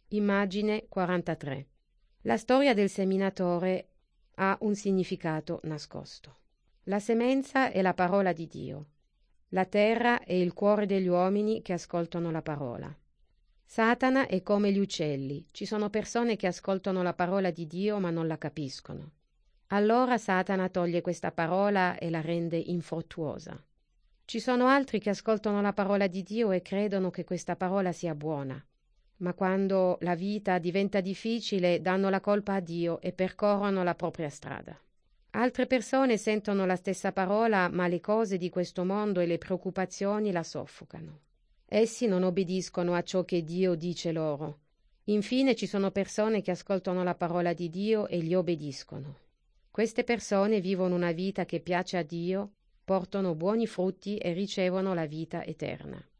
Immagine 43. La storia del seminatore ha un significato nascosto. La semenza è la parola di Dio. La terra è il cuore degli uomini che ascoltano la parola. Satana è come gli uccelli. Ci sono persone che ascoltano la parola di Dio ma non la capiscono. Allora Satana toglie questa parola e la rende infruttuosa. Ci sono altri che ascoltano la parola di Dio e credono che questa parola sia buona. Ma quando la vita diventa difficile danno la colpa a Dio e percorrono la propria strada. Altre persone sentono la stessa parola, ma le cose di questo mondo e le preoccupazioni la soffocano. Essi non obbediscono a ciò che Dio dice loro. Infine ci sono persone che ascoltano la parola di Dio e gli obbediscono. Queste persone vivono una vita che piace a Dio, portano buoni frutti e ricevono la vita eterna.